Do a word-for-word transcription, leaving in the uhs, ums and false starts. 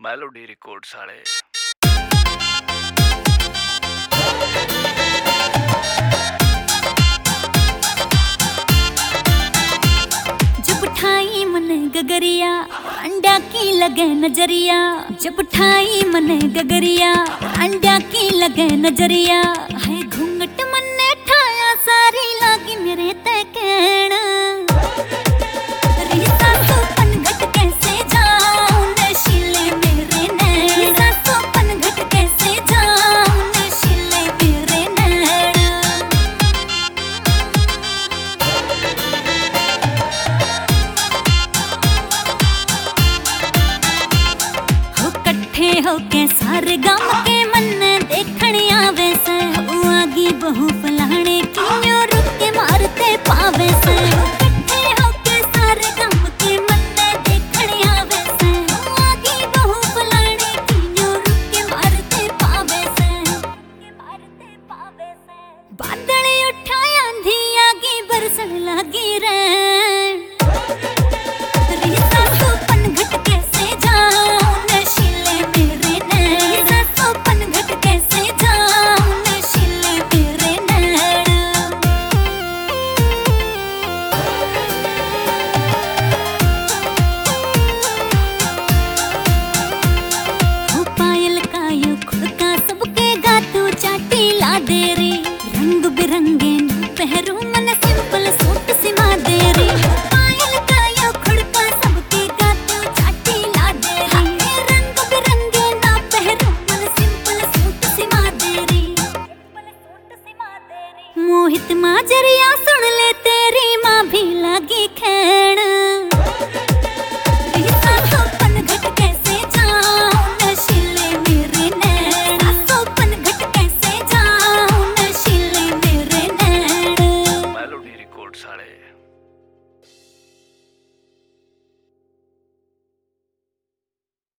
Melody records वाले। जब ठाई मन गगरिया अंडा की लगे नजरिया, जब ठाई मन गगरिया अंडा की लगे नजरिया, है घूंघट मन ने ठाया सारी लागी मेरे ते कहना। होके सारे गांव के मन देखण आवे से, आगी बहु फलाने की रुक के मारते पावे से। इकट्ठे होके सारे गांव के मन देखण आवे से, आगी बहु फलाने की रुक के मारते पावे से, मारते पावे से। बादल उठाया आंधी आगी बरसन लागी रे, रंग बिरंगे पहरू मन सिंपल सूट सिमा दे री। पायल का यो खुड़का सबके गाते चाटी ला दे री, रंग बिरंगे ना पहरू मन सिंपल सूट सिमा दे री, सिंपल सूट सिमा दे री। मोहित माजरिया सुन ले तेरी माँ भी लगी खेण, साले।